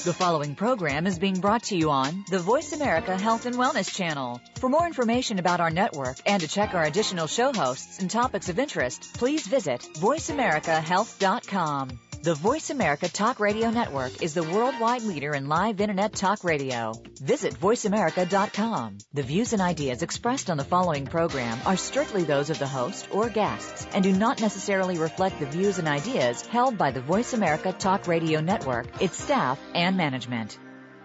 The following program is being brought to you on the Voice America Health and Wellness Channel. For more information about our network and to check our additional show hosts and topics of interest, please visit voiceamericahealth.com. The Voice America Talk Radio Network is the worldwide leader in live Internet talk radio. Visit voiceamerica.com. The views and ideas expressed on the following program are strictly those of the host or guests and do not necessarily reflect the views and ideas held by the Voice America Talk Radio Network, its staff, and management.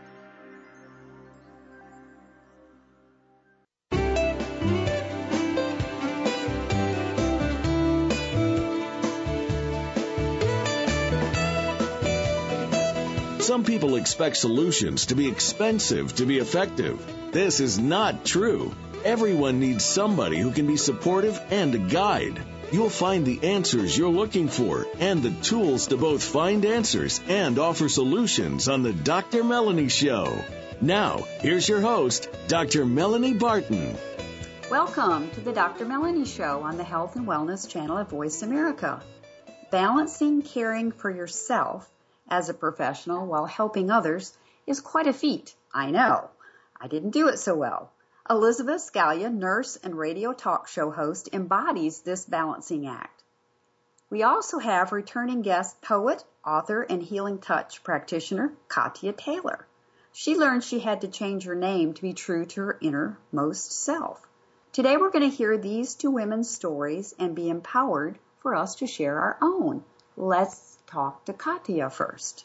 Some people expect solutions to be expensive to be effective. This is not true. Everyone needs somebody who can be supportive and a guide. You'll find the answers you're looking for and the tools to both find answers and offer solutions on the Dr. Melanie Show. Now, here's your host, Dr. Melanie Barton. Welcome to the Dr. Melanie Show on the Health and Wellness Channel at Voice America. Balancing caring for yourself as a professional while helping others is quite a feat. I know. I didn't do it so well. Elizabeth Scalia, nurse and radio talk show host, embodies this balancing act. We also have returning guest poet, author, and healing touch practitioner, Katia Taylor. She learned she had to change her name to be true to her innermost self. Today we're going to hear these two women's stories and be empowered for us to share our own. Let's talk to Katia first.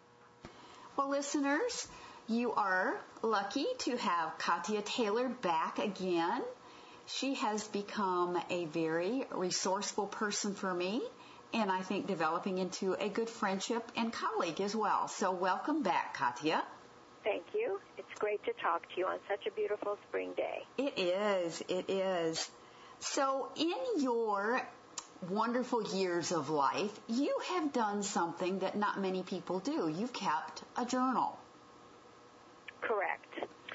Well, listeners, you are lucky to have Katia Taylor back again. She has become a very resourceful person for me, and I think developing into a good friendship and colleague as well. So welcome back, Katia. Thank you. It's great to talk to you on such a beautiful spring day. It is. It is. So in your wonderful years of life, you have done something that not many people do. You've kept a journal. Correct.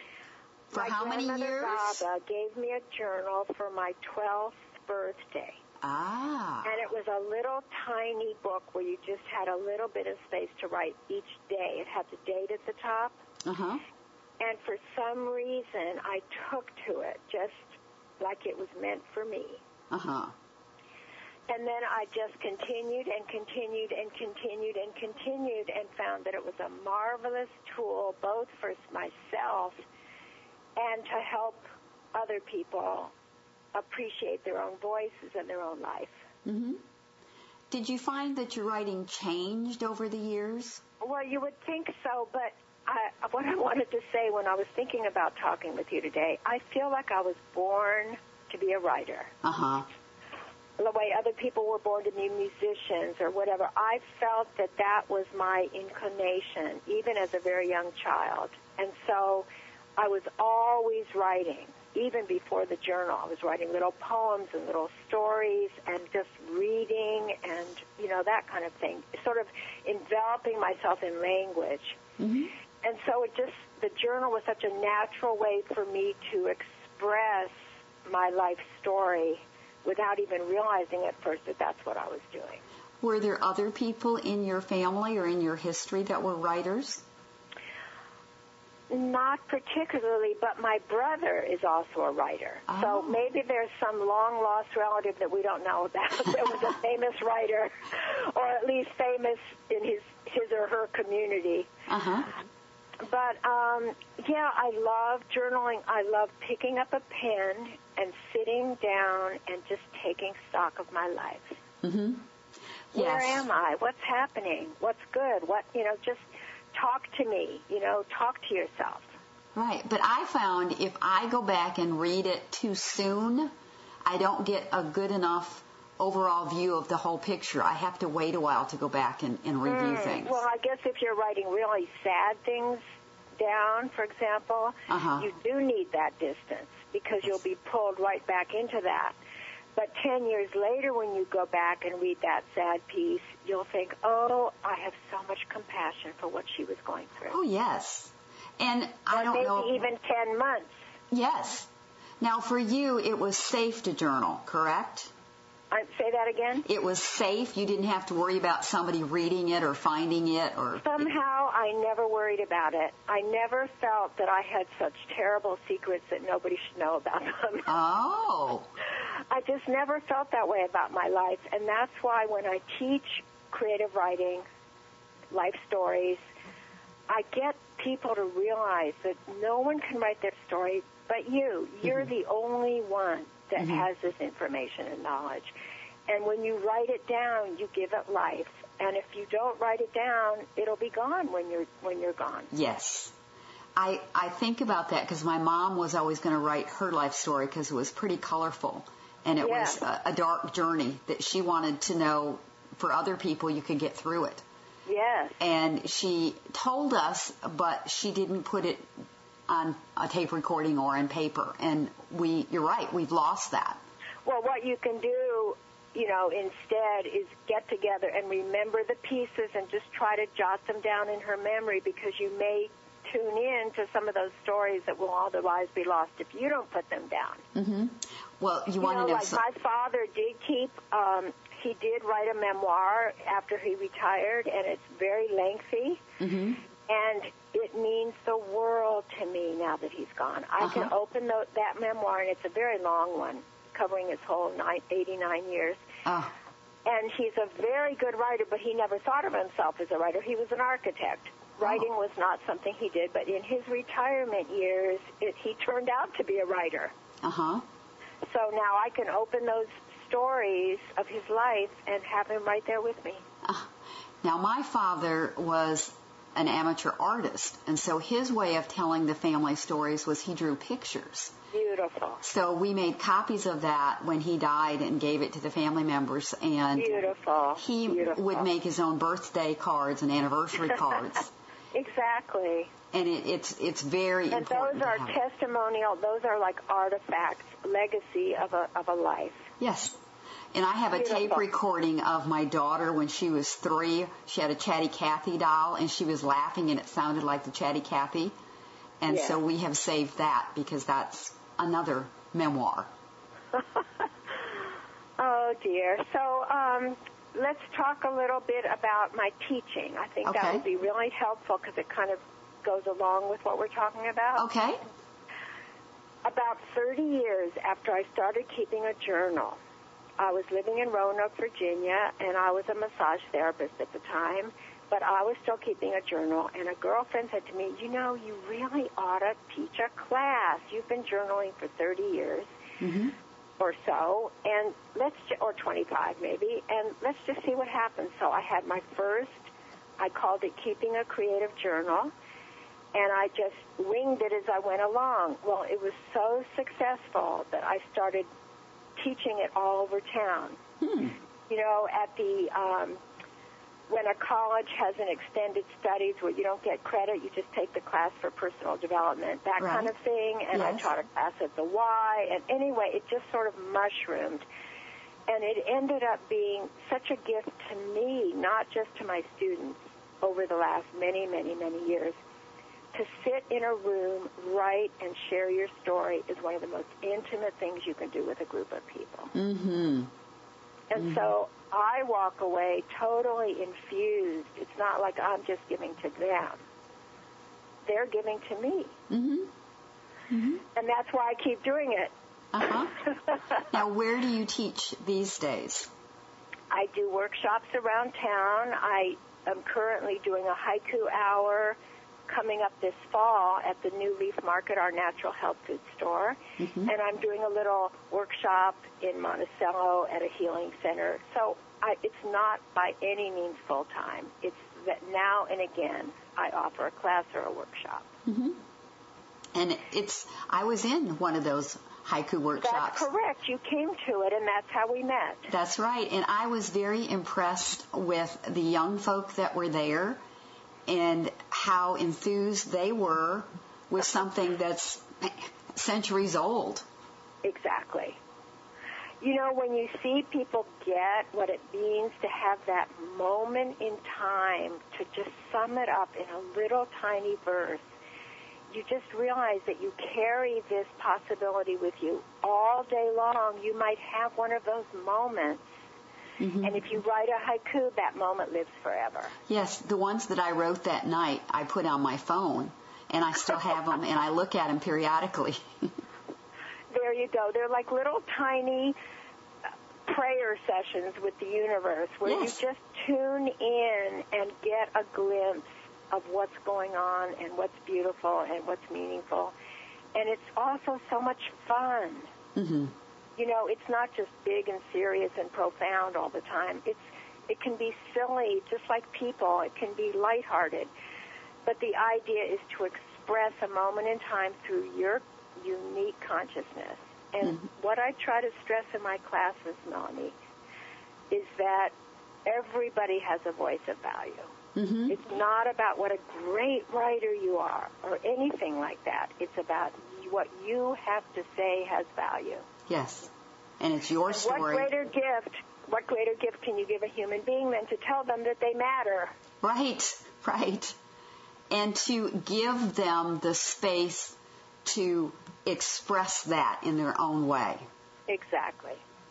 For how many years? My grandmother Baba gave me a journal for my 12th birthday. Ah. And it was a little tiny book where you just had a little bit of space to write each day. It had the date at the top. Uh-huh. And for some reason, I took to it just like it was meant for me. Uh-huh. And then I just continued and continued and continued and continued and found that it was a marvelous tool both for myself and to help other people appreciate their own voices and their own life. Mm-hmm. Did you find that your writing changed over the years? Well, you would think so, but what I wanted to say when I was thinking about talking with you today, I feel like I was born to be a writer. Uh-huh. The way other people were born to be musicians or whatever. I felt that that was my inclination, even as a very young child. And so I was always writing, even before the journal. I was writing little poems and little stories and just reading and, that kind of thing, sort of enveloping myself in language. Mm-hmm. And so the journal was such a natural way for me to express my life story without even realizing at first that that's what I was doing. Were there other people in your family or in your history that were writers? Not particularly, but my brother is also a writer. Oh. So maybe there's some long-lost relative that we don't know about. There was a famous writer, or at least famous in his or her community. Uh-huh. But, I love journaling. I love picking up a pen and sitting down and just taking stock of my life. Mm-hmm. Where Yes. am I? What's happening? What's good? Just talk to me. Talk to yourself. Right. But I found if I go back and read it too soon, I don't get a good enough overall view of the whole picture. I have to wait a while to go back and review things. Well, I guess if you're writing really sad things down, for example, Uh-huh. you do need that distance because you'll be pulled right back into that. But 10 years later, when you go back and read that sad piece, you'll think, oh, I have so much compassion for what she was going through. Oh, yes. And I or don't maybe know. even 10 months. Yes. Now, for you, it was safe to journal, correct? Say that again? It was safe. You didn't have to worry about somebody reading it or finding it, or somehow I never worried about it. I never felt that I had such terrible secrets that nobody should know about them. Oh. I just never felt that way about my life, and that's why when I teach creative writing, life stories, I get people to realize that no one can write their story but you. You're the only one that has this information and knowledge. And when you write it down, you give it life. And if you don't write it down, it'll be gone when you're gone. Yes. I think about that because my mom was always going to write her life story because it was pretty colorful. And it was a dark journey that she wanted to know for other people you could get through it. Yes. And she told us, but she didn't put it on a tape recording or on paper. And you're right, we've lost that. Well, what you can do, instead is get together and remember the pieces and just try to jot them down in her memory, because you may tune in to some of those stories that will otherwise be lost if you don't put them down. Mm-hmm. Well, you want to know... Like my father did keep... he did write a memoir after he retired, and it's very lengthy. Mm-hmm. And it means the world to me now that he's gone. I can open that memoir, and it's a very long one, covering his whole 89 years. Oh. And he's a very good writer, but he never thought of himself as a writer. He was an architect. Writing was not something he did, but in his retirement years, he turned out to be a writer. Uh-huh. So now I can open those stories of his life and have him right there with me. Now, my father was an amateur artist, and so his way of telling the family stories was he drew pictures. Beautiful. So we made copies of that when he died and gave it to the family members. And Beautiful. He would make his own birthday cards and anniversary cards. Exactly. And it's very important. And those are testimonial. Those are like artifacts, legacy of a life. Yes. And I have a tape recording of my daughter when she was 3. She had a Chatty Cathy doll, and she was laughing, and it sounded like the Chatty Cathy. And so we have saved that because that's another memoir. Oh, dear. So let's talk a little bit about my teaching. I think that would be really helpful because it kind of goes along with what we're talking about. Okay. About 30 years after I started keeping a journal, I was living in Roanoke, Virginia, and I was a massage therapist at the time, but I was still keeping a journal, and a girlfriend said to me, you really ought to teach a class. You've been journaling for 30 years or so, and or 25 maybe, and let's just see what happens. So I had my first, I called it Keeping a Creative Journal, and I just winged it as I went along. Well, it was so successful that I started teaching it all over town. At the when a college has an extended studies where you don't get credit, you just take the class for personal development, that kind of thing. And I taught a class at the Y. And anyway, it just sort of mushroomed. And it ended up being such a gift to me, not just to my students, over the last many, many, many years. To sit in a room, write, and share your story is one of the most intimate things you can do with a group of people. Mm-hmm. And so I walk away totally infused. It's not like I'm just giving to them. They're giving to me. Mm-hmm. Mm-hmm. And that's why I keep doing it. Now, where do you teach these days? I do workshops around town. I am currently doing a haiku hour coming up this fall at the New Leaf Market, our natural health food store. Mm-hmm. And I'm doing a little workshop in Monticello at a healing center. So it's not by any means full-time. It's that now and again I offer a class or a workshop. Mm-hmm. And I was in one of those haiku workshops. That's correct. You came to it, and that's how we met. That's right. And I was very impressed with the young folk that were there and how enthused they were with something that's centuries old. Exactly. When you see people get what it means to have that moment in time to just sum it up in a little tiny verse, you just realize that you carry this possibility with you all day long. You might have one of those moments. Mm-hmm. And if you write a haiku, that moment lives forever. Yes, the ones that I wrote that night, I put on my phone, and I still have them, and I look at them periodically. There you go. They're like little tiny prayer sessions with the universe where yes. you just tune in and get a glimpse of what's going on and what's beautiful and what's meaningful. And it's also so much fun. Mm-hmm. You know, it's not just big and serious and profound all the time. It can be silly, just like people. It can be lighthearted. But the idea is to express a moment in time through your unique consciousness. And what I try to stress in my classes, Melanie, is that everybody has a voice of value. Mm-hmm. It's not about what a great writer you are or anything like that. It's about what you have to say has value. Yes, and it's your story. What greater gift can you give a human being than to tell them that they matter? Right. And to give them the space to express that in their own way. Exactly.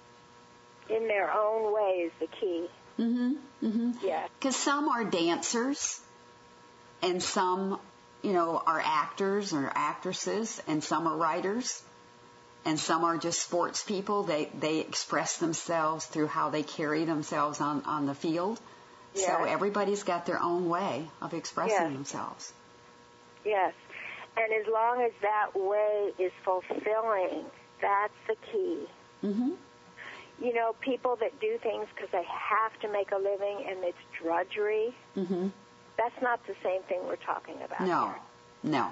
In their own way is the key. Mm-hmm. Mm-hmm. Yeah. Because some are dancers, and some, are actors or actresses, and some are writers, and some are just sports people. They express themselves through how they carry themselves on the field. Yes. So everybody's got their own way of expressing themselves. Yes. And as long as that way is fulfilling, that's the key. Mm-hmm. You know, people that do things because they have to make a living and it's drudgery, that's not the same thing we're talking about here. No.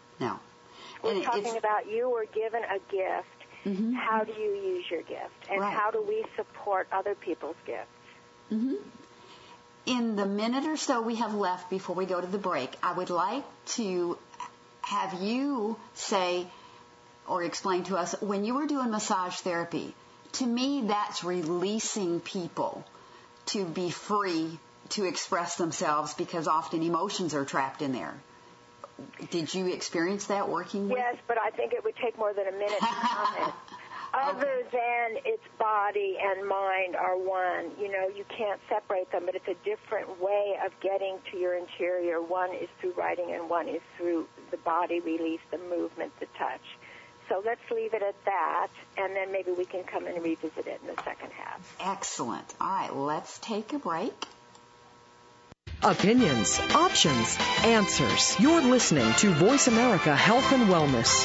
We're talking about you were given a gift. Mm-hmm. How do you use your gift? And how do we support other people's gifts? Mm-hmm. In the minute or so we have left before we go to the break, I would like to have you say or explain to us, when you were doing massage therapy, to me that's releasing people to be free to express themselves because often emotions are trapped in there. Did you experience that working with? Yes, but I think it would take more than a minute to comment. Other than its body and mind are one. You know, you can't separate them, but it's a different way of getting to your interior. One is through writing and one is through the body release, the movement, the touch. So let's leave it at that, and then maybe we can come and revisit it in the second half. Excellent. All right, let's take a break. Opinions, options, answers. You're listening to Voice America Health and Wellness.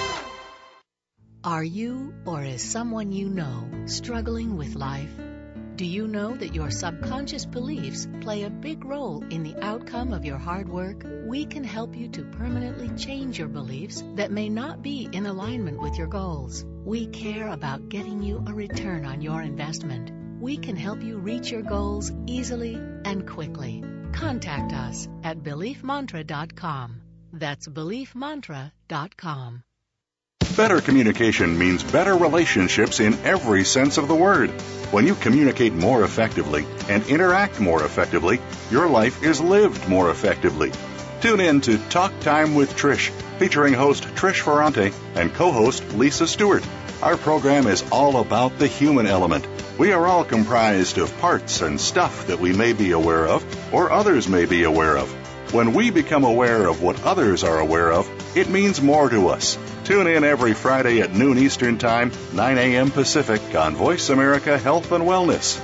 Are you, or is someone you know, struggling with life? Do you know that your subconscious beliefs play a big role in the outcome of your hard work? We can help you to permanently change your beliefs that may not be in alignment with your goals. We care about getting you a return on your investment. We can help you reach your goals easily and quickly. Contact us at BeliefMantra.com. That's BeliefMantra.com. Better communication means better relationships in every sense of the word. When you communicate more effectively and interact more effectively, your life is lived more effectively. Tune in to Talk Time with Trish, featuring host Trish Ferrante and co-host Lisa Stewart. Our program is all about the human element. We are all comprised of parts and stuff that we may be aware of or others may be aware of. When we become aware of what others are aware of, it means more to us. Tune in every Friday at noon Eastern Time, 9 a.m. Pacific on Voice America Health and Wellness.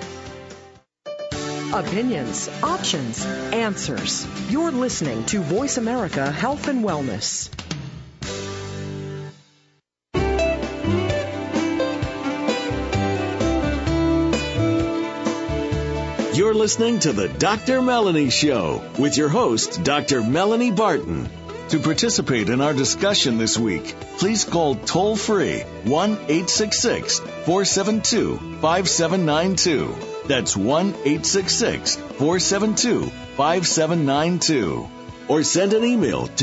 Opinions, options, answers. You're listening to Voice America Health and Wellness. You're listening to the Dr. Melanie Show with your host, Dr. Melanie Barton. To participate in our discussion this week, please call toll-free 1-866-472-5792. That's 1-866-472-5792. Or send an email to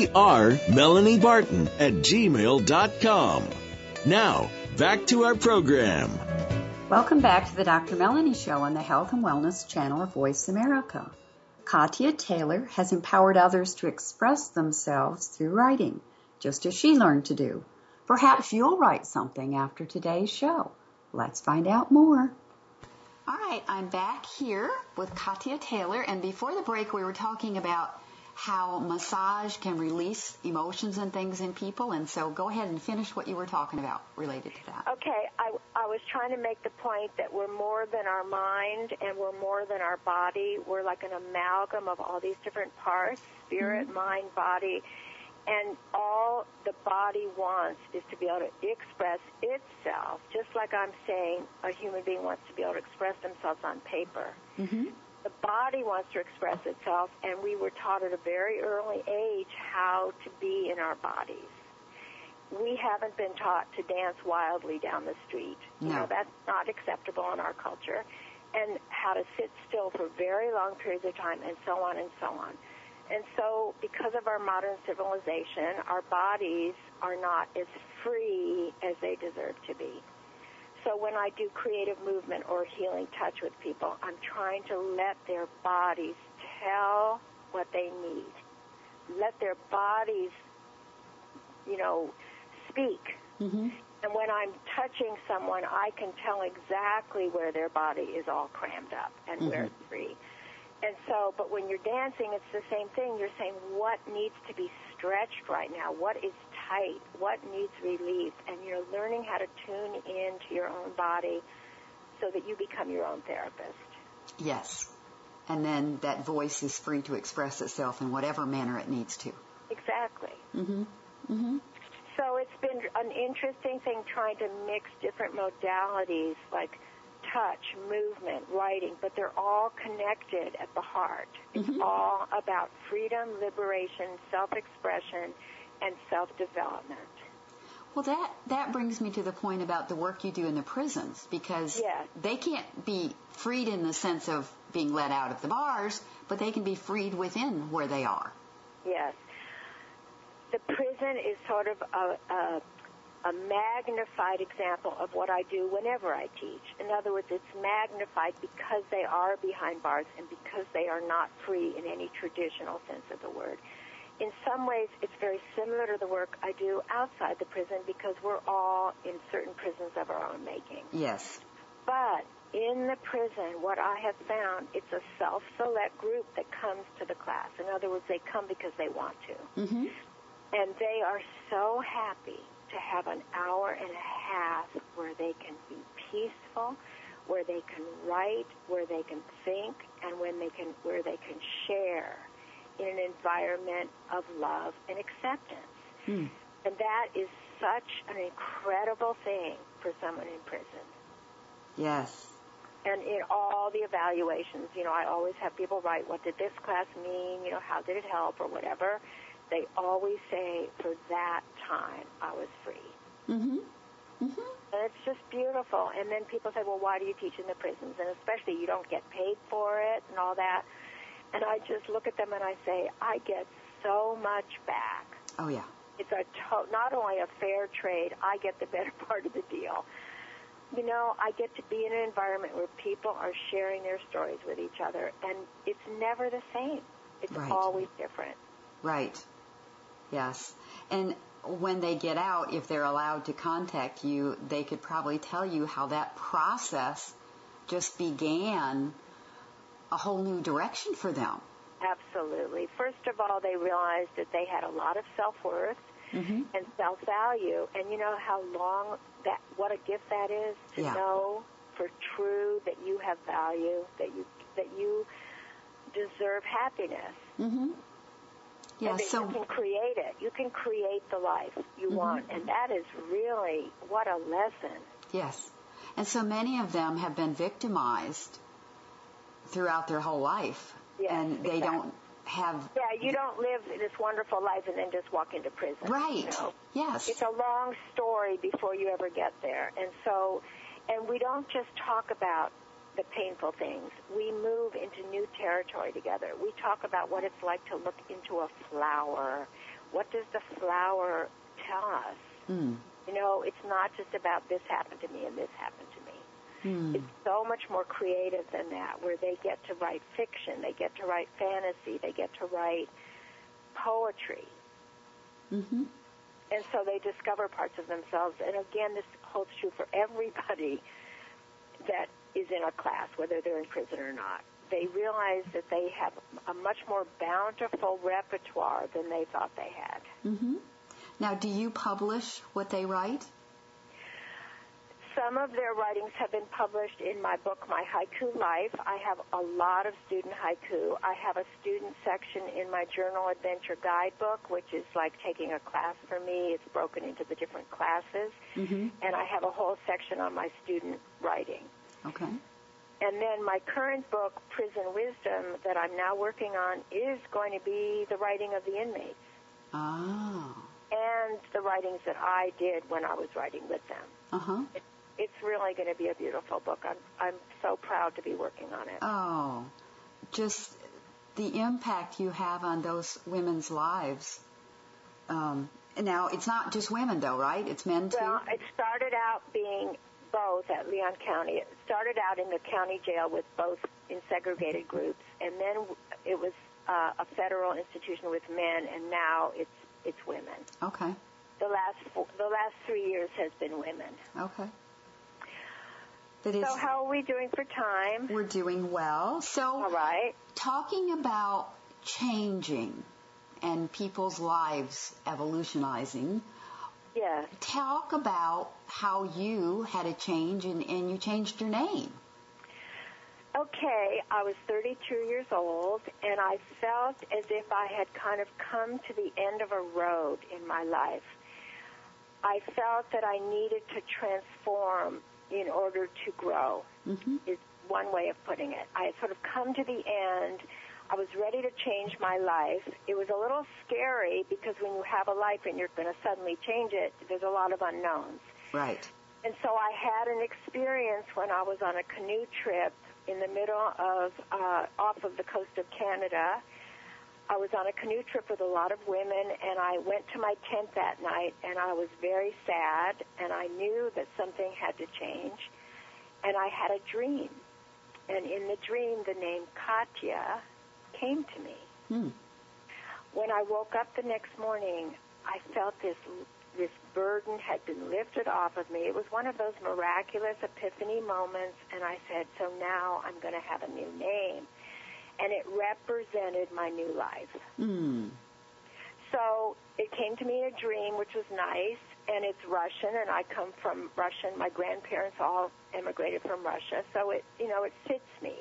drmelaniebarton@gmail.com. Now, back to our program. Welcome back to the Dr. Melanie Show on the Health and Wellness channel of Voice America. Katia Taylor has empowered others to express themselves through writing, just as she learned to do. Perhaps you'll write something after today's show. Let's find out more. All right, I'm back here with Katia Taylor, and before the break we were talking about how massage can release emotions and things in people, and so go ahead and finish what you were talking about related to that. Okay, I was trying to make the point that we're more than our mind and we're more than our body. We're like an amalgam of all these different parts, spirit, mind, body, and all the body wants is to be able to express itself, just like I'm saying a human being wants to be able to express themselves on paper. Mm-hmm. The body wants to express itself, and we were taught at a very early age how to be in our bodies. We haven't been taught to dance wildly down the street. No. You know, that's not acceptable in our culture. And how to sit still for very long periods of time, and so on and so on. And so because of our modern civilization, our bodies are not as free as they deserve to be. So when I do creative movement or healing touch with people, I'm trying to let their bodies tell what they need. Let their bodies, speak. Mm-hmm. And when I'm touching someone, I can tell exactly where their body is all crammed up and where it's free. And so, but when you're dancing, it's the same thing. You're saying what needs to be stretched right now, what is tight, what needs relief, and you're learning how to tune into your own body so that you become your own therapist. Yes. And then that voice is free to express itself in whatever manner it needs to. Exactly. Mm-hmm. Mm-hmm. So it's been an interesting thing trying to mix different modalities like touch, movement, writing, but they're all connected at the heart. It's all about freedom, liberation, self-expression, and self-development. Well, that brings me to the point about the work you do in the prisons, because they can't be freed in the sense of being let out of the bars, but they can be freed within where they are. Yes. The prison is sort of a magnified example of what I do whenever I teach. In other words, it's magnified because they are behind bars and because they are not free in any traditional sense of the word. In some ways, it's very similar to the work I do outside the prison because we're all in certain prisons of our own making. Yes. But in the prison, what I have found, it's a self-select group that comes to the class. In other words, they come because they want to. Mm-hmm. And they are so happy to have an hour and a half where they can be peaceful, where they can write, where they can think, and where they can share in an environment of love and acceptance. And that is such an incredible thing for someone in prison. Yes. And in all the evaluations, I always have people write, what did this class mean? How did it help or whatever? They always say, for that time, I was free. Mm-hmm. Mm-hmm. And it's just beautiful. And then people say, well, why do you teach in the prisons? And especially you don't get paid for it and all that. And I just look at them and I say, I get so much back. Oh, yeah. It's not only a fair trade, I get the better part of the deal. I get to be in an environment where people are sharing their stories with each other, and it's never the same. It's always different. Right. Yes. And when they get out, if they're allowed to contact you, they could probably tell you how that process just began a whole new direction for them. Absolutely. First of all, they realized that they had a lot of self-worth and self-value. And you know what a gift that is to know for true that you have value, that you deserve happiness. Mm-hmm. Yeah, and so you can create it. You can create the life you want. And that is really, what a lesson. Yes. And so many of them have been victimized throughout their whole life. Yes, and they don't have... Yeah, you don't live this wonderful life and then just walk into prison. Right. Yes. It's a long story before you ever get there. And we don't just talk about the painful things. We move into new territory together. We talk about what it's like to look into a flower. What does the flower tell us? It's not just about this happened to me and this happened to me. It's so much more creative than that, where they get to write fiction, they get to write fantasy, they get to write poetry. Mm-hmm. And so they discover parts of themselves. And again, this holds true for everybody that is in a class, whether they're in prison or not. They realize that they have a much more bountiful repertoire than they thought they had. Mm-hmm. Now, do you publish what they write? Some of their writings have been published in my book, My Haiku Life. I have a lot of student haiku. I have a student section in my Journal Adventure Guidebook, which is like taking a class for me. It's broken into the different classes. Mm-hmm. And I have a whole section on my student writing. Okay. And then my current book, Prison Wisdom, that I'm now working on, is going to be the writing of the inmates. Ah. And the writings that I did when I was writing with them. Uh-huh. It's really going to be a beautiful book. I'm so proud to be working on it. Oh, just the impact you have on those women's lives. Now, it's not just women, though, right? It's men, too? Well, it started out being both at Leon County. It started out in the county jail with both in segregated groups, and then it was a federal institution with men, and now it's women. Okay. The last 3 years has been women. Okay. So how are we doing for time? We're doing well. So, all right. Talking about changing and people's lives evolutionizing, yes. Talk about how you had a change and you changed your name. Okay, I was 32 years old, and I felt as if I had kind of come to the end of a road in my life. I felt that I needed to transform in order to grow, is one way of putting it. I had sort of come to the end. I was ready to change my life. It was a little scary because when you have a life and you're going to suddenly change it, there's a lot of unknowns. Right. And so I had an experience when I was on a canoe trip in the middle of, off of the coast of Canada. I was on a canoe trip with a lot of women, and I went to my tent that night, and I was very sad, and I knew that something had to change. And I had a dream. And in the dream, the name Katya came to me. When I woke up the next morning, I felt this burden had been lifted off of me. It was one of those miraculous epiphany moments, and I said, so now I'm going to have a new name. And it represented my new life. So it came to me in a dream, which was nice, and it's Russian, and I come from Russian. My grandparents all immigrated from Russia, so it fits me.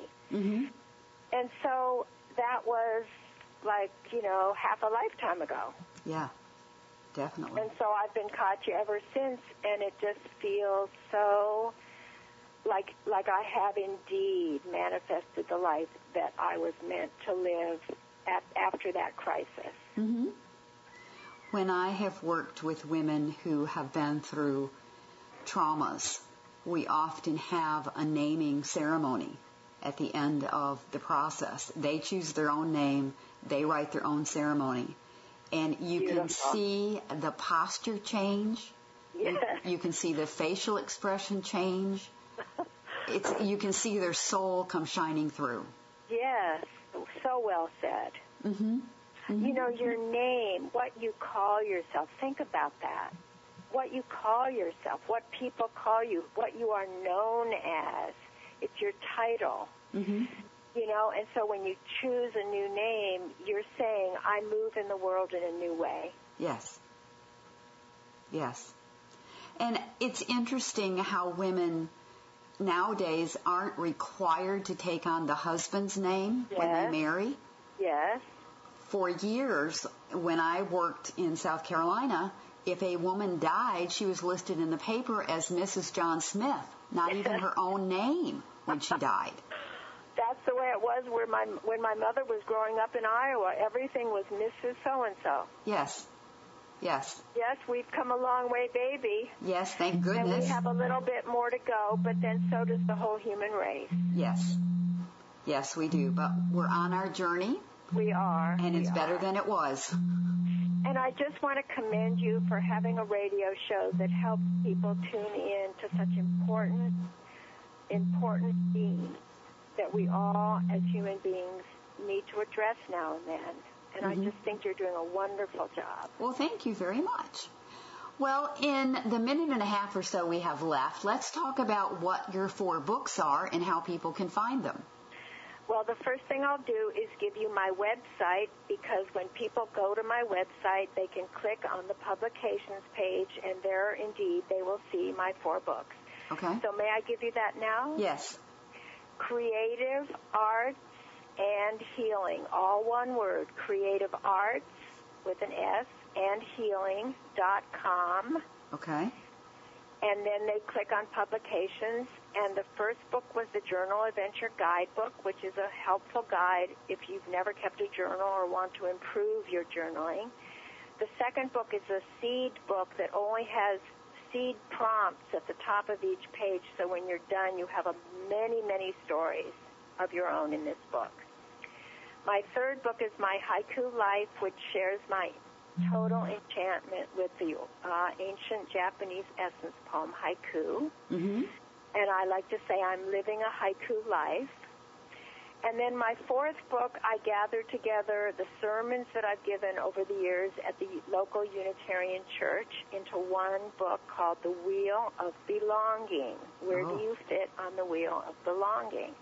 And so that was like, half a lifetime ago. Yeah, definitely. And so I've been Katya ever since, and it just feels so like I have indeed manifested the life that I was meant to live after that crisis. When I have worked with women who have been through traumas, we often have a naming ceremony at the end of the process. They choose their own name. They write their own ceremony. And you can see the posture change. Yes. You can see the facial expression change. You can see their soul come shining through. Yes, so well said. Your name, what you call yourself, think about that. What you call yourself, what people call you, what you are known as, it's your title. And so when you choose a new name, you're saying, I move in the world in a new way. Yes. Yes. And it's interesting how women nowadays aren't required to take on the husband's name when they marry. Yes. For years, when I worked in South Carolina, if a woman died, she was listed in the paper as Mrs. John Smith, not even her own name when she died. That's the way it was when my mother was growing up in Iowa. Everything was Mrs. So-and-so. Yes. Yes. Yes, we've come a long way, baby. Yes, thank goodness. And we have a little bit more to go, but then so does the whole human race. Yes. Yes, we do. But we're on our journey. We are. And it's better than it was. And I just want to commend you for having a radio show that helps people tune in to such important important theme that we all, as human beings, need to address now and then. And I just think you're doing a wonderful job. Well, thank you very much. Well, in the minute and a half or so we have left, let's talk about what your 4 books are and how people can find them. Well, the first thing I'll do is give you my website, because when people go to my website, they can click on the publications page, and there, indeed, they will see my 4 books. Okay. So may I give you that now? Yes. Creative Arts and Healing, all one word, Creative Arts with an S and healing.com. Okay. And then they click on publications, and the first book was the Journal Adventure Guidebook, which is a helpful guide if you've never kept a journal or want to improve your journaling. The second book is a seed book that only has seed prompts at the top of each page, so when you're done, you have many, many stories of your own in this book. My third book is My Haiku Life, which shares my total enchantment with the ancient Japanese essence poem haiku. Mm-hmm. And I like to say I'm living a haiku life. And then my 4th book, I gathered together the sermons that I've given over the years at the local Unitarian Church into one book called The Wheel of Belonging. Where do you fit on the wheel of belonging?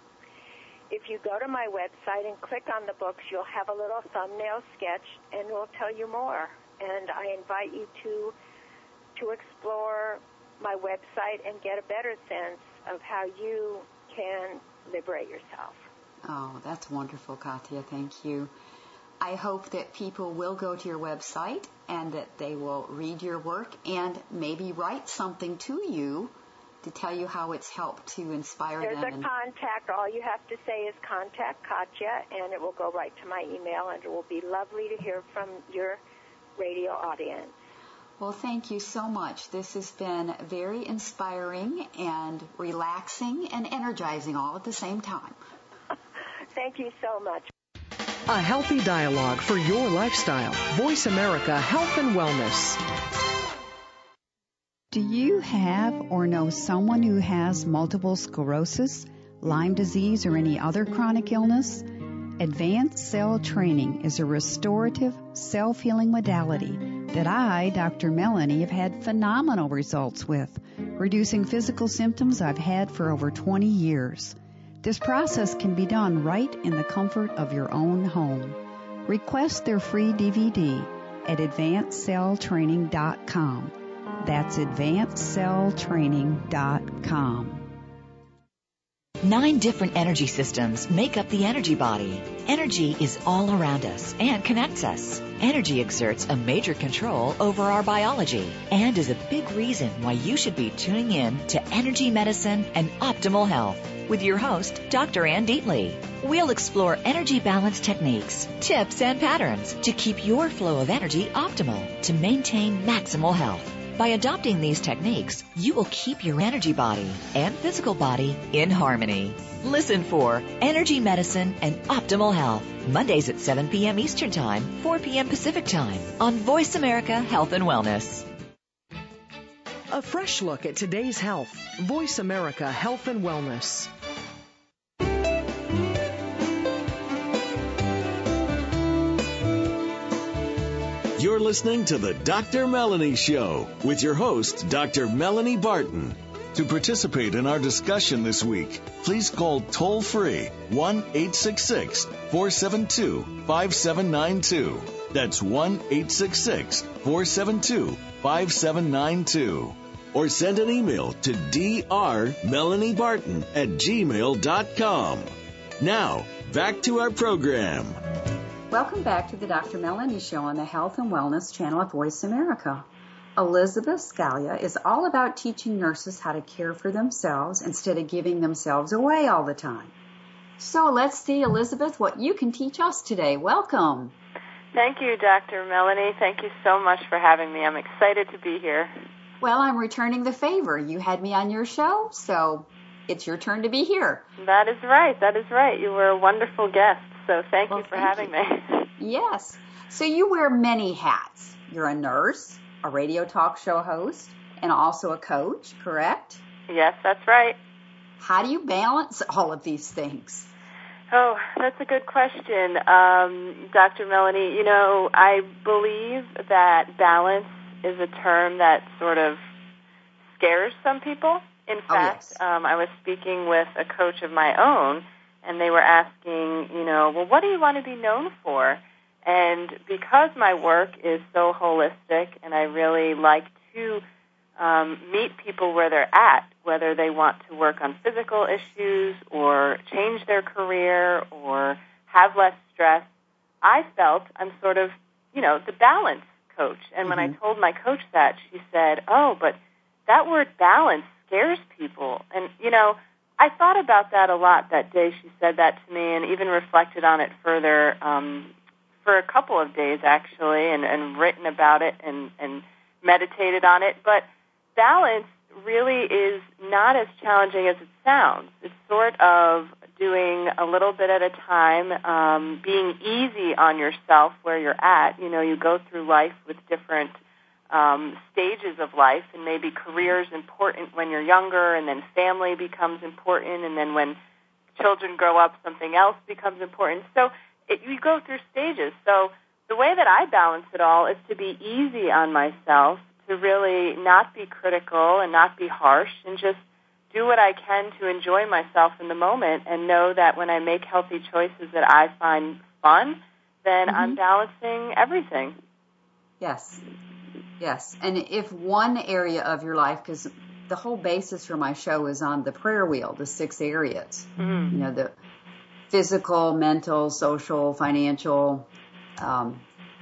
If you go to my website and click on the books, you'll have a little thumbnail sketch, and it will tell you more. And I invite you to explore my website and get a better sense of how you can liberate yourself. Oh, that's wonderful, Katia. Thank you. I hope that people will go to your website and that they will read your work and maybe write something to you to tell you how it's helped to inspire them. There's a contact. All you have to say is contact Katia, and it will go right to my email, and it will be lovely to hear from your radio audience. Well, thank you so much. This has been very inspiring and relaxing and energizing all at the same time. Thank you so much. A healthy dialogue for your lifestyle. Voice America Health and Wellness. Do you have or know someone who has multiple sclerosis, Lyme disease, or any other chronic illness? Advanced Cell Training is a restorative, self-healing modality that I, Dr. Melanie, have had phenomenal results with, reducing physical symptoms I've had for over 20 years. This process can be done right in the comfort of your own home. Request their free DVD at AdvancedCellTraining.com. That's AdvancedCellTraining.com. 9 different energy systems make up the energy body. Energy is all around us and connects us. Energy exerts a major control over our biology and is a big reason why you should be tuning in to Energy Medicine and Optimal Health with your host, Dr. Ann Deatley. We'll explore energy balance techniques, tips, and patterns to keep your flow of energy optimal to maintain maximal health. By adopting these techniques, you will keep your energy body and physical body in harmony. Listen for Energy Medicine and Optimal Health, Mondays at 7 p.m. Eastern Time, 4 p.m. Pacific Time, on Voice America Health and Wellness. A fresh look at today's health. Voice America Health and Wellness. You're listening to the Dr. Melanie Show with your host, Dr. Melanie Barton. To participate in our discussion this week, please call toll-free 1-866-472-5792. That's 1-866-472-5792. Or send an email to drmelaniebarton@gmail.com. Now, back to our program. Welcome back to the Dr. Melanie Show on the Health and Wellness channel of Voice America. Elizabeth Scalia is all about teaching nurses how to care for themselves instead of giving themselves away all the time. So let's see, Elizabeth, what you can teach us today. Welcome. Thank you, Dr. Melanie. Thank you so much for having me. I'm excited to be here. Well, I'm returning the favor. You had me on your show, so it's your turn to be here. That is right. That is right. You were a wonderful guest. So thank you for having me. Yes. So you wear many hats. You're a nurse, a radio talk show host, and also a coach, correct? Yes, that's right. how do you balance all of these things? Oh, that's a good question, Dr. Melanie. You know, I believe that balance is a term that sort of scares some people. In fact, yes. I was speaking with a coach of my own, and they were asking, you know, well, what do you want to be known for? And because my work is so holistic and I really like to meet people where they're at, whether they want to work on physical issues or change their career or have less stress, I felt I'm sort of, you know, the balance coach. And when I told my coach that, she said, oh, but that word balance scares people. And, you know, I thought about that a lot that day she said that to me, and even reflected on it further for a couple of days, actually, and written about it and meditated on it. But balance really is not as challenging as it sounds. It's sort of doing a little bit at a time, being easy on yourself where you're at. You know, you go through life with different stages of life, and maybe career is important when you're younger, and then family becomes important, and then when children grow up, something else becomes important. So you go through stages. So the way that I balance it all is to be easy on myself, to really not be critical and not be harsh, and just do what I can to enjoy myself in the moment, and know that when I make healthy choices that I find fun, then I'm balancing everything. Yes. Yes. And if one area of your life, because the whole basis for my show is on the prayer wheel, the 6 areas, you know, the physical, mental, social, financial, I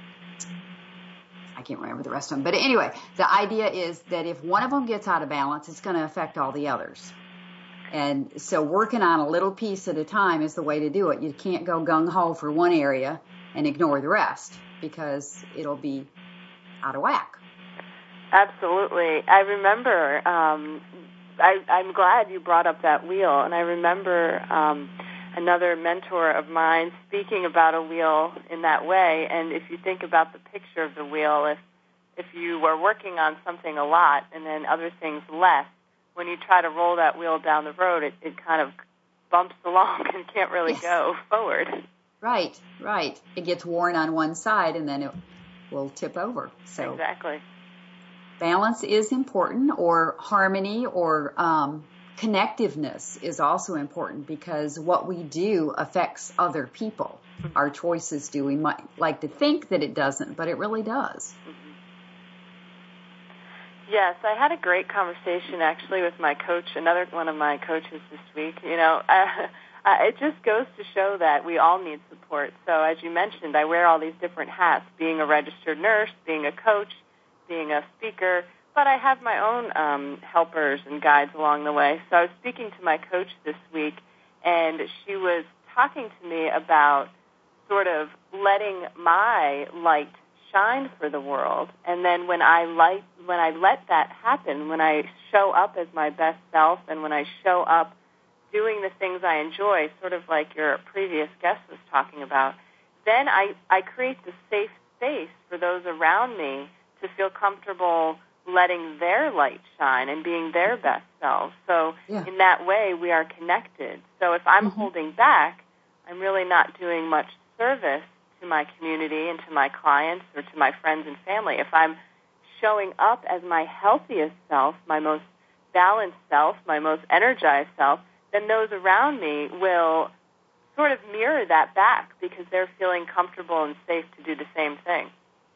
can't remember the rest of them. But anyway, the idea is that if one of them gets out of balance, it's going to affect all the others. And so working on a little piece at a time is the way to do it. You can't go gung-ho for one area and ignore the rest, because it'll be out of whack. Absolutely. I remember, I'm glad you brought up that wheel, and I remember another mentor of mine speaking about a wheel in that way. And if you think about the picture of the wheel, if you were working on something a lot and then other things less, when you try to roll that wheel down the road, it kind of bumps along and can't really go forward. Right. It gets worn on one side, and then it will tip over. So exactly. Balance is important, or harmony, or connectiveness is also important, because what we do affects other people. Our choices do. We might like to think that it doesn't, but it really does. Yes, I had a great conversation actually with my coach, another one of my coaches this week. You know, it just goes to show that we all need support. So as you mentioned, I wear all these different hats, being a registered nurse, being a coach, being a speaker, but I have my own helpers and guides along the way. So I was speaking to my coach this week, and she was talking to me about sort of letting my light shine for the world. And then when I let that happen, when I show up as my best self, and when I show up doing the things I enjoy, sort of like your previous guest was talking about, then I create the safe space for those around me to feel comfortable letting their light shine and being their best selves. So in that way, we are connected. So if I'm holding back, I'm really not doing much service to my community and to my clients or to my friends and family. If I'm showing up as my healthiest self, my most balanced self, my most energized self, then those around me will sort of mirror that back, because they're feeling comfortable and safe to do the same thing.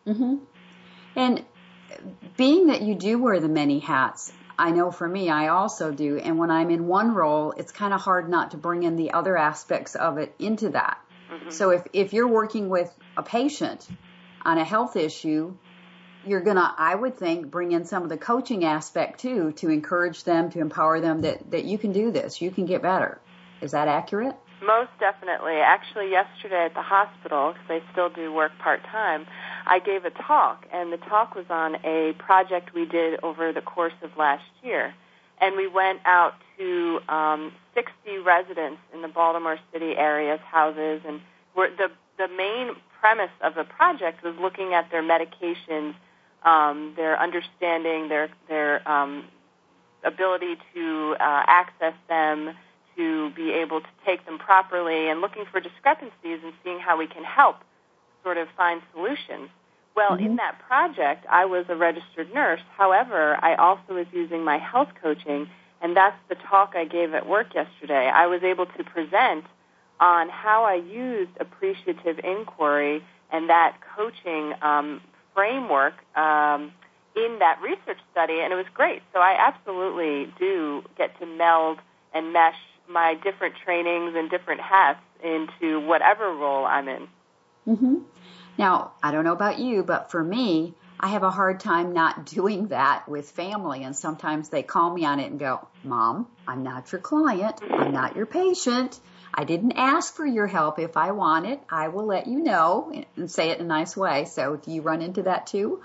And being that you do wear the many hats, I know for me, I also do. And when I'm in one role, it's kind of hard not to bring in the other aspects of it into that. So if you're working with a patient on a health issue, you're going to, I would think, bring in some of the coaching aspect too, to encourage them, to empower them that you can do this, you can get better. Is that accurate? Most definitely. Actually, yesterday at the hospital, because I still do work part-time, I gave a talk, and the talk was on a project we did over the course of last year. And we went out to 60 residents in the Baltimore City area's houses, and the main premise of the project was looking at their medications, their understanding, their ability to access them, to be able to take them properly, and looking for discrepancies and seeing how we can help sort of find solutions. Well, in that project, I was a registered nurse. However, I also was using my health coaching, and that's the talk I gave at work yesterday. I was able to present on how I used appreciative inquiry and that coaching framework in that research study, and it was great. So I absolutely do get to meld and mesh my different trainings and different hats into whatever role I'm in. Mm-hmm. Now, I don't know about you, but for me, I have a hard time not doing that with family, and sometimes they call me on it and go, Mom, I'm not your client. I'm not your patient. I didn't ask for your help. If I want it, I will let you know, and say it in a nice way. So do you run into that too?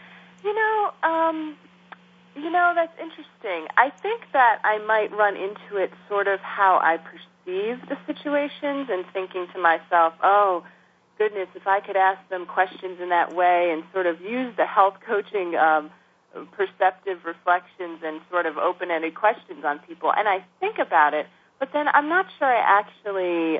That's interesting. I think that I might run into it sort of how I perceive the situations and thinking to myself, oh, goodness, if I could ask them questions in that way and sort of use the health coaching perceptive reflections and sort of open-ended questions on people. And I think about it, but then I'm not sure I actually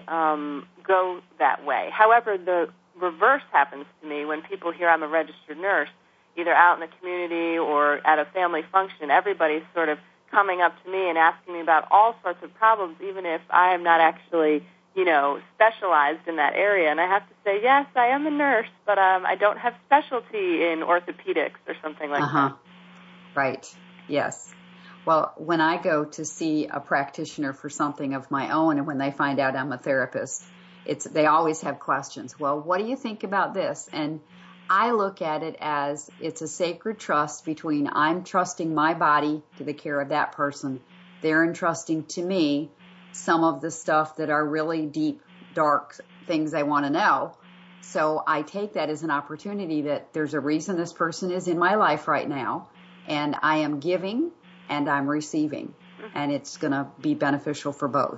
go that way. However, the reverse happens to me when people hear I'm a registered nurse, either out in the community or at a family function. Everybody's sort of coming up to me and asking me about all sorts of problems, even if I am not actually, specialized in that area. And I have to say, yes, I am a nurse, but I don't have specialty in orthopedics or something like that. Right. Yes. Well, when I go to see a practitioner for something of my own, and when they find out I'm a therapist, they always have questions. Well, what do you think about this? And I look at it as it's a sacred trust between I'm trusting my body to the care of that person. They're entrusting to me some of the stuff that are really deep, dark things I want to know. So I take that as an opportunity that there's a reason this person is in my life right now, and I am giving and I'm receiving, and it's going to be beneficial for both.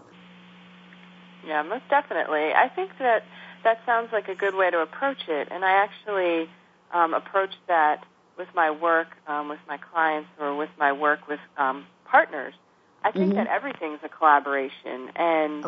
Yeah, most definitely. I think that sounds like a good way to approach it, and I actually approach that with my work with my clients or with my work with partners. I think that everything's a collaboration, and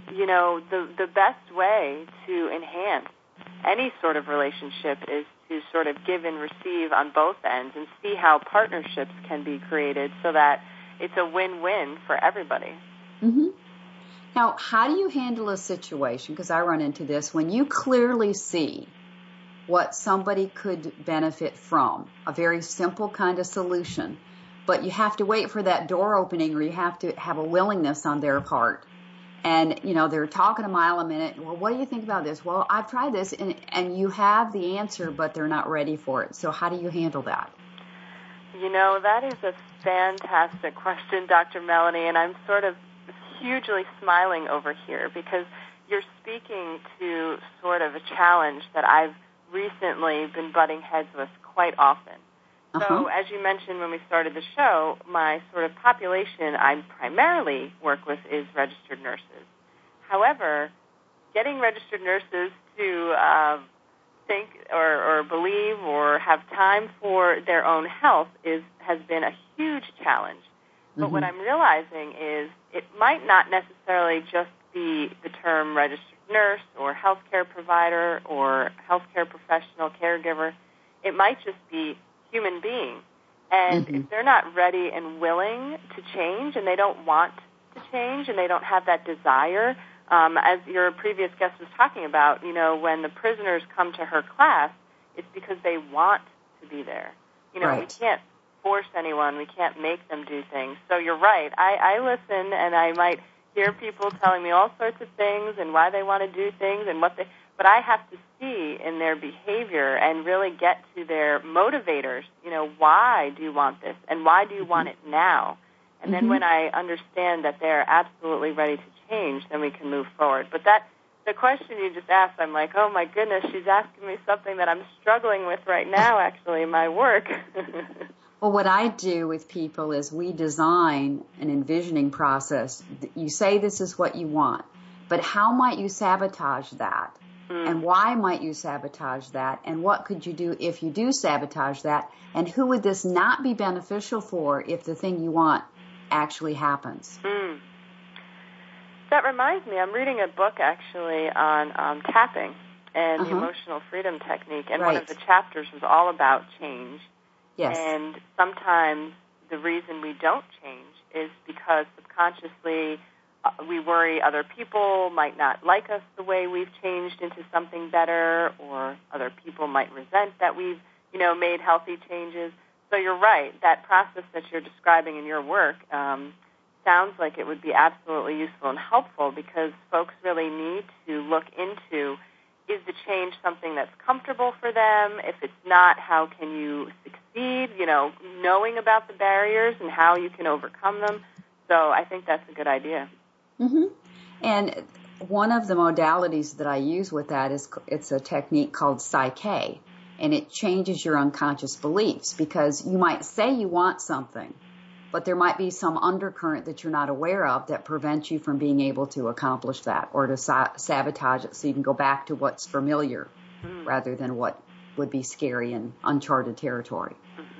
the best way to enhance any sort of relationship is to sort of give and receive on both ends and see how partnerships can be created so that it's a win-win for everybody. Mm-hmm. Now, how do you handle a situation, because I run into this, when you clearly see what somebody could benefit from, a very simple kind of solution, but you have to wait for that door opening, or you have to have a willingness on their part. And, they're talking a mile a minute. Well, what do you think about this? Well, I've tried this, and you have the answer, but they're not ready for it. So how do you handle that? That is a fantastic question, Dr. Melanie, and I'm sort of hugely smiling over here because you're speaking to sort of a challenge that I've recently been butting heads with quite often. So as you mentioned when we started the show, my sort of population I primarily work with is registered nurses. However, getting registered nurses to think or believe or have time for their own health has been a huge challenge. But what I'm realizing is it might not necessarily just be the term registered nurse or healthcare provider or healthcare professional caregiver. It might just be human being. And if they're not ready and willing to change and they don't want to change and they don't have that desire, as your previous guest was talking about, when the prisoners come to her class, it's because they want to be there. We can't force anyone. We can't make them do things. So you're right. I listen, and I might hear people telling me all sorts of things and why they want to do things and but I have to see in their behavior and really get to their motivators. Why do you want this, and why do you want it now? And then when I understand that they're absolutely ready to change, then we can move forward. But the question you just asked, I'm like, oh my goodness, she's asking me something that I'm struggling with right now, actually, in my work. Well, what I do with people is we design an envisioning process. You say this is what you want, but how might you sabotage that? And why might you sabotage that? And what could you do if you do sabotage that? And who would this not be beneficial for if the thing you want actually happens. That reminds me, I'm reading a book actually on tapping and the emotional freedom technique, and one of the chapters was all about change. Yes. And sometimes the reason we don't change is because subconsciously we worry other people might not like us the way we've changed into something better, or other people might resent that we've, made healthy changes. So you're right, that process that you're describing in your work sounds like it would be absolutely useful and helpful, because folks really need to look into, is the change something that's comfortable for them? If it's not, how can you succeed? Knowing about the barriers and how you can overcome them. So I think that's a good idea. And one of the modalities that I use with that is it's a technique called Psyche, and it changes your unconscious beliefs, because you might say you want something, but there might be some undercurrent that you're not aware of that prevents you from being able to accomplish that, or to sabotage it so you can go back to what's familiar rather than what would be scary and uncharted territory.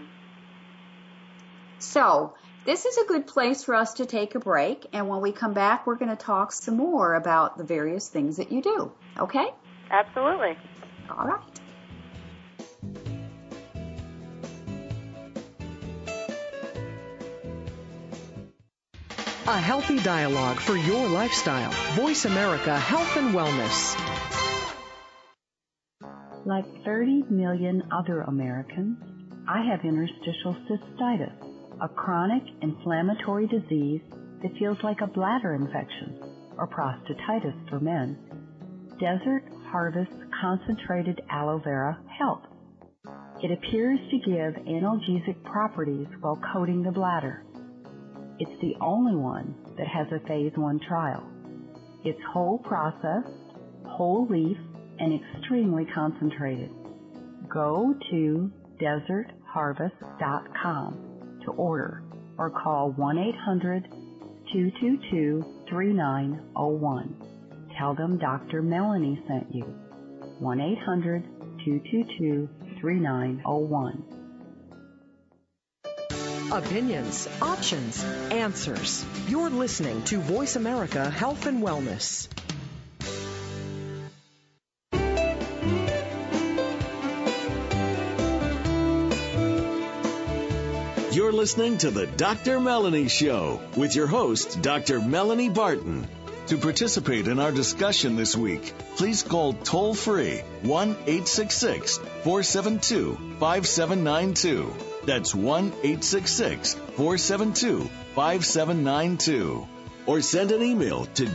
So this is a good place for us to take a break, and when we come back, we're going to talk some more about the various things that you do. Okay? Absolutely. All right. A healthy dialogue for your lifestyle. Voice America Health and Wellness. Like 30 million other Americans, I have interstitial cystitis, a chronic inflammatory disease that feels like a bladder infection, or prostatitis for men. Desert Harvest Concentrated Aloe Vera helps. It appears to give analgesic properties while coating the bladder. It's the only one that has a phase 1 trial. It's whole processed, whole leaf, and extremely concentrated. Go to desertharvest.com to order, or call 1-800-222-3901. Tell them Dr. Melanie sent you. 1-800-222-3901. Opinions, options, answers. You're listening to Voice America Health and Wellness. You're listening to the Dr. Melanie Show with your host, Dr. Melanie Barton. To participate in our discussion this week, please call toll-free 1-866-472-5792. That's 1-866-472-5792. Or send an email to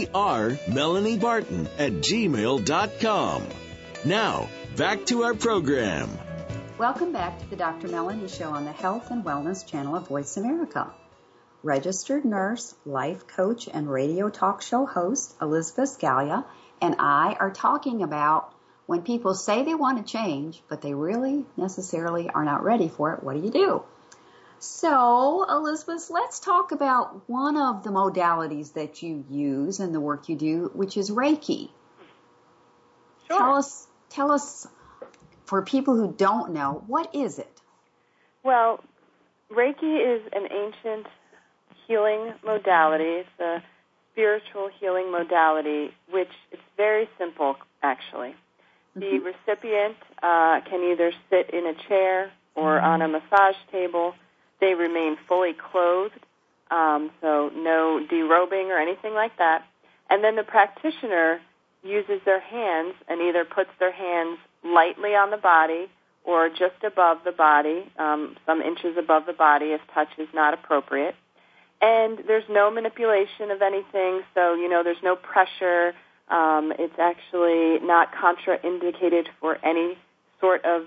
drmelaniebarton@gmail.com. Now, back to our program. Welcome back to the Dr. Melanie Show on the Health and Wellness channel of Voice America. Registered nurse, life coach, and radio talk show host Elizabeth Scalia and I are talking about when people say they want to change, but they really necessarily are not ready for it. What do you do? So, Elizabeth, let's talk about one of the modalities that you use in the work you do, which is Reiki. Sure. Tell us, for people who don't know, what is it? Well, Reiki is an ancient healing modality. It's a spiritual healing modality, which it's very simple, actually. The recipient can either sit in a chair or on a massage table. They remain fully clothed, so no derobing or anything like that. And then the practitioner uses their hands and either puts their hands lightly on the body or just above the body, some inches above the body if touch is not appropriate. And there's no manipulation of anything, so, there's no pressure. It's actually not contraindicated for any sort of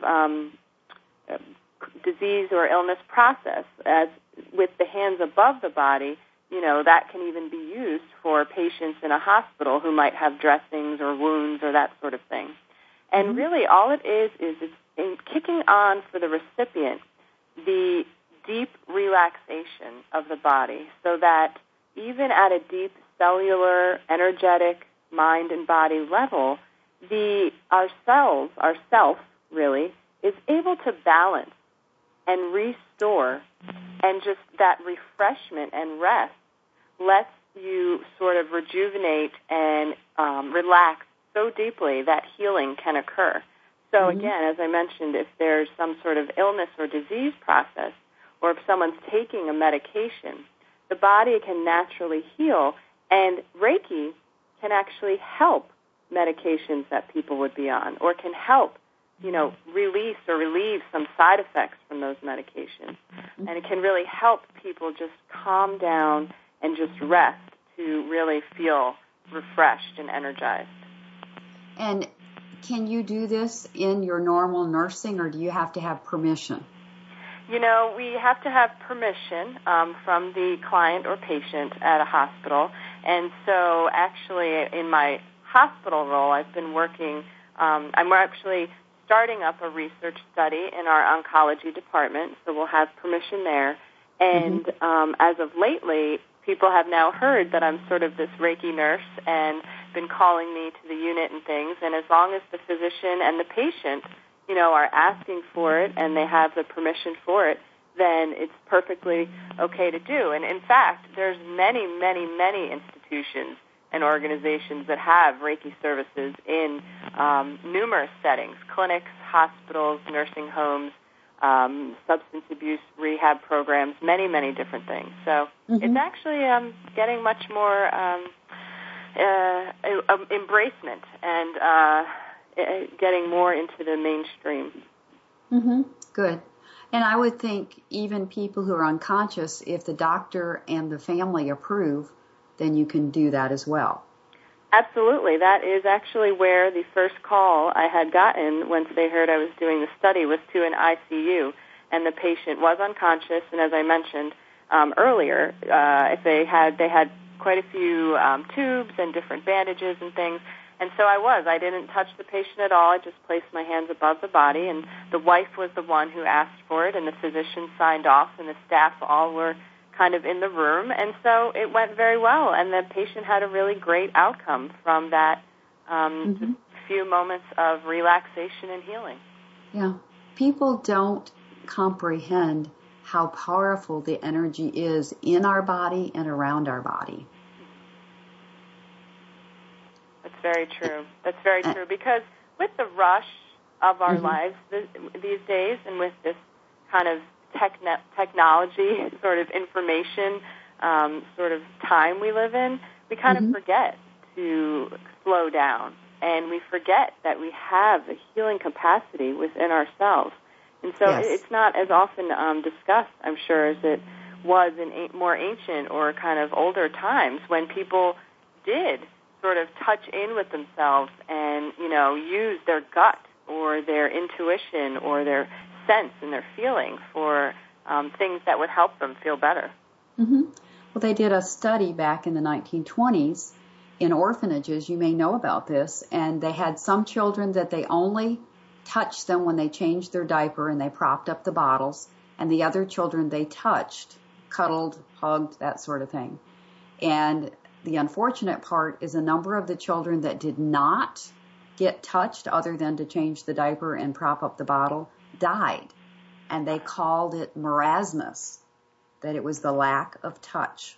disease or illness process. As with the hands above the body, that can even be used for patients in a hospital who might have dressings or wounds or that sort of thing. And really all it is it's kicking on for the recipient the deep relaxation of the body, so that even at a deep cellular, energetic, mind and body level, our self really, is able to balance and restore And just that refreshment and rest lets you sort of rejuvenate and relax so deeply that healing can occur. So again, as I mentioned, if there's some sort of illness or disease process, or if someone's taking a medication, the body can naturally heal, and Reiki can actually help medications that people would be on, or can help, release or relieve some side effects from those medications. And it can really help people just calm down and just rest to really feel refreshed and energized. And can you do this in your normal nursing, or do you have to have permission? We have to have permission from the client or patient at a hospital. And so actually in my hospital role, I've been working, I'm actually starting up a research study in our oncology department, so we'll have permission there. And as of lately, people have now heard that I'm sort of this Reiki nurse and been calling me to the unit and things. And as long as the physician and the patient, are asking for it and they have the permission for it, then it's perfectly okay to do. And in fact, there's many, many, many institutions and organizations that have Reiki services in numerous settings: clinics, hospitals, nursing homes, substance abuse rehab programs, many, many different things. So it's actually getting much more embracement and getting more into the mainstream. Good. And I would think even people who are unconscious, if the doctor and the family approve, then you can do that as well. Absolutely. That is actually where the first call I had gotten once they heard I was doing the study was to an ICU, and the patient was unconscious, and as I mentioned earlier, if they had quite a few tubes and different bandages and things. And so I didn't touch the patient at all. I just placed my hands above the body, and the wife was the one who asked for it, and the physician signed off, and the staff all were kind of in the room, and so it went very well, and the patient had a really great outcome from that just few moments of relaxation and healing. Yeah. People don't comprehend how powerful the energy is in our body and around our body. That's very true. That's very true, because with the rush of our lives these days, and with this kind of technology sort of information sort of time we live in, we kind of forget to slow down, and we forget that we have a healing capacity within ourselves. And so it's not as often discussed, I'm sure, as it was in more ancient or kind of older times when people did sort of touch in with themselves and, use their gut or their intuition or their sense and their feeling for things that would help them feel better. Well, they did a study back in the 1920s in orphanages. You may know about this. And they had some children that they only touched them when they changed their diaper and they propped up the bottles. And the other children they touched, cuddled, hugged, that sort of thing. And the unfortunate part is a number of the children that did not get touched other than to change the diaper and prop up the bottle died. And they called it marasmus, that it was the lack of touch.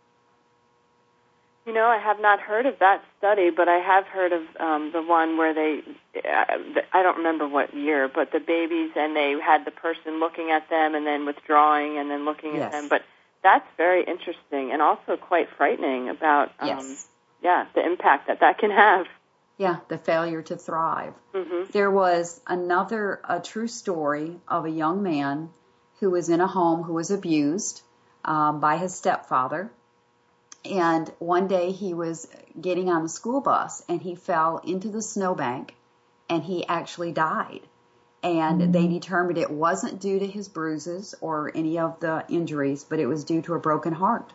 I have not heard of that study, but I have heard of the one where I don't remember what year, but the babies, and they had the person looking at them and then withdrawing and then looking at them. But that's very interesting and also quite frightening about, the impact that can have. Yeah, the failure to thrive. There was a true story of a young man who was in a home who was abused by his stepfather. And one day he was getting on the school bus and he fell into the snowbank and he actually died. And they determined it wasn't due to his bruises or any of the injuries, but it was due to a broken heart.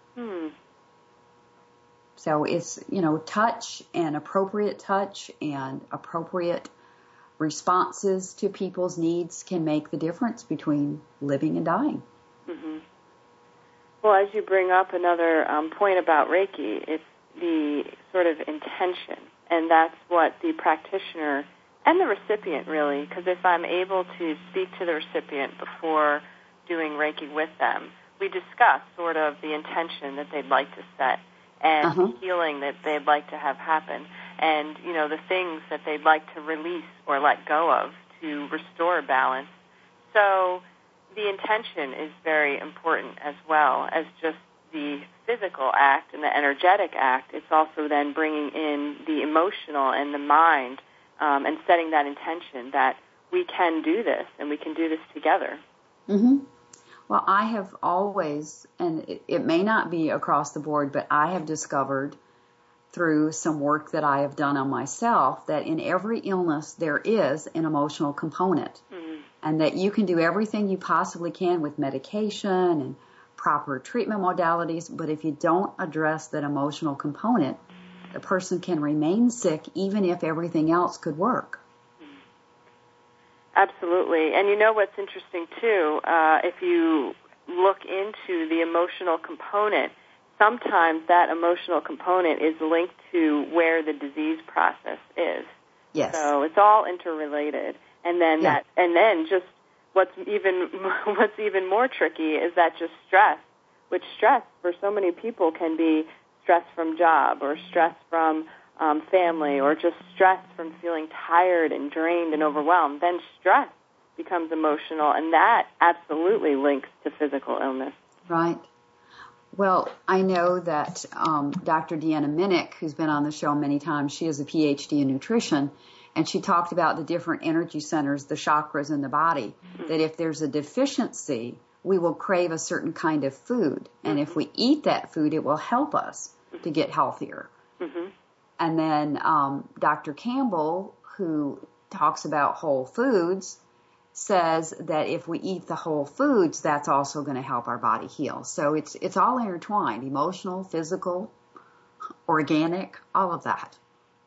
So it's, touch and appropriate responses to people's needs can make the difference between living and dying. Well, as you bring up another point about Reiki, it's the sort of intention, and that's what the practitioner and the recipient really, because if I'm able to speak to the recipient before doing Reiki with them, we discuss sort of the intention that they'd like to set and the healing that they'd like to have happen, and, you know, the things that they'd like to release or let go of to restore balance. So the intention is very important as well as just the physical act and the energetic act. It's also then bringing in the emotional and the mind and setting that intention that we can do this and we can do this together. Mm-hmm. Well, I have always, and it may not be across the board, but I have discovered through some work that I have done on myself that in every illness there is an emotional component, and that you can do everything you possibly can with medication and proper treatment modalities, but if you don't address that emotional component, the person can remain sick even if everything else could work. Absolutely. And you know what's interesting, too, if you look into the emotional component, sometimes that emotional component is linked to where the disease process is. Yes. So it's all interrelated. And then just what's even more tricky is that just stress, which stress for so many people can be stress from job or stress from family or just stress from feeling tired and drained and overwhelmed. Then stress becomes emotional, and that absolutely links to physical illness. Right. Well, I know that Dr. Deanna Minnick, who's been on the show many times, she has a PhD in nutrition, and she talked about the different energy centers, the chakras in the body, that if there's a deficiency, we will crave a certain kind of food. And if we eat that food, it will help us to get healthier. Mm-hmm. And then Dr. Campbell, who talks about whole foods, says that if we eat the whole foods, that's also going to help our body heal. So it's all intertwined, emotional, physical, organic, all of that.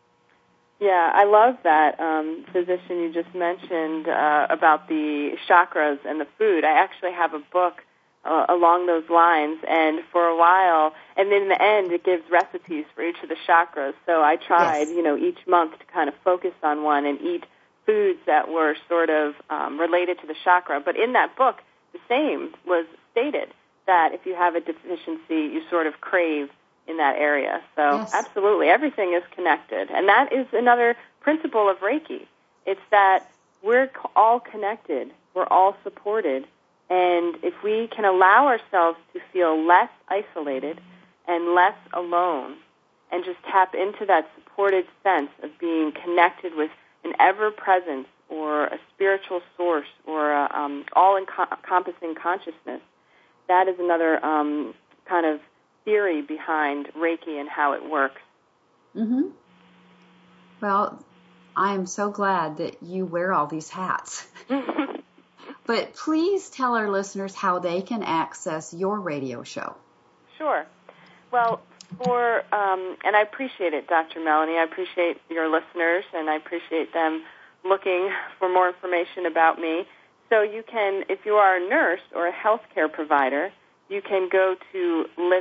Yeah, I love that physician you just mentioned about the chakras and the food. I actually have a book along those lines, and for a while, and then in the end, it gives recipes for each of the chakras. So I tried, each month to kind of focus on one and eat foods that were sort of related to the chakra. But in that book, the same was stated, that if you have a deficiency, you sort of crave in that area. So absolutely, everything is connected. And that is another principle of Reiki. It's that we're all connected, we're all supported, and if we can allow ourselves to feel less isolated and less alone and just tap into that supported sense of being connected with an ever-presence or a spiritual source or a all-encompassing consciousness, that is another kind of theory behind Reiki and how it works. Mm-hmm. Well, I am so glad that you wear all these hats. But please tell our listeners how they can access your radio show. Sure. Well, and I appreciate it, Dr. Melanie. I appreciate your listeners, and I appreciate them looking for more information about me. So you can, if you are a nurse or a healthcare provider, you can go to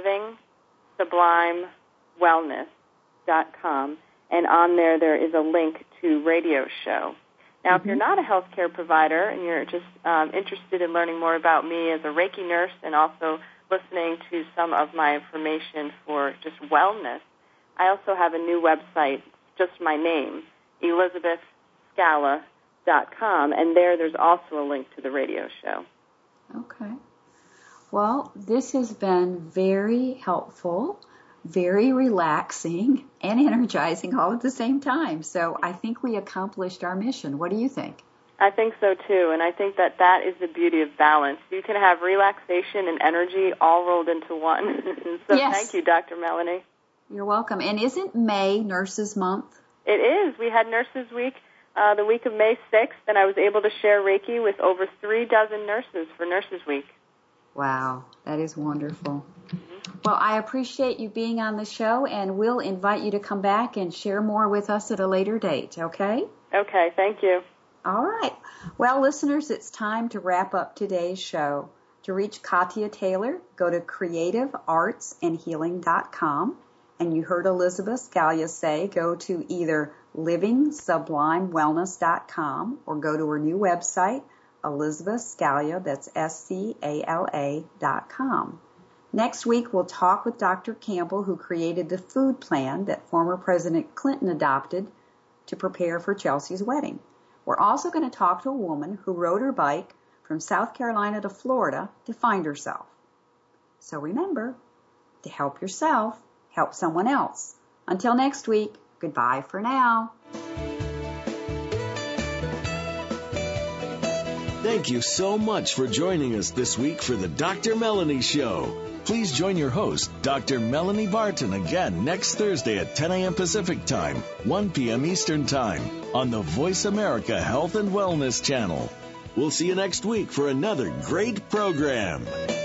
livingsublimewellness.com, and on there is a link to radio show. Now, if you're not a healthcare provider and you're just interested in learning more about me as a Reiki nurse and also listening to some of my information for just wellness, I also have a new website, just my name, ElizabethScala.com, and there's also a link to the radio show. Okay. Well, this has been very helpful, very relaxing, and energizing all at the same time. So I think we accomplished our mission. What do you think? I think so, too, and I think that is the beauty of balance. You can have relaxation and energy all rolled into one. So Thank you, Dr. Melanie. You're welcome. And isn't May Nurses Month? It is. We had Nurses Week the week of May 6th, and I was able to share Reiki with over 36 nurses for Nurses Week. Wow, that is wonderful. Well, I appreciate you being on the show, and we'll invite you to come back and share more with us at a later date, okay? Okay, thank you. All right. Well, listeners, it's time to wrap up today's show. To reach Katia Taylor, go to creativeartsandhealing.com. And you heard Elizabeth Scalia say go to either livingsublimewellness.com or go to her new website, Elizabeth Scalia, that's SCALA.com. Next week, we'll talk with Dr. Campbell, who created the food plan that former President Clinton adopted to prepare for Chelsea's wedding. We're also going to talk to a woman who rode her bike from South Carolina to Florida to find herself. So remember, to help yourself, help someone else. Until next week, goodbye for now. Thank you so much for joining us this week for the Dr. Melanie Show. Please join your host, Dr. Melanie Barton, again next Thursday at 10 a.m. Pacific Time, 1 p.m. Eastern Time on the Voice America Health and Wellness Channel. We'll see you next week for another great program.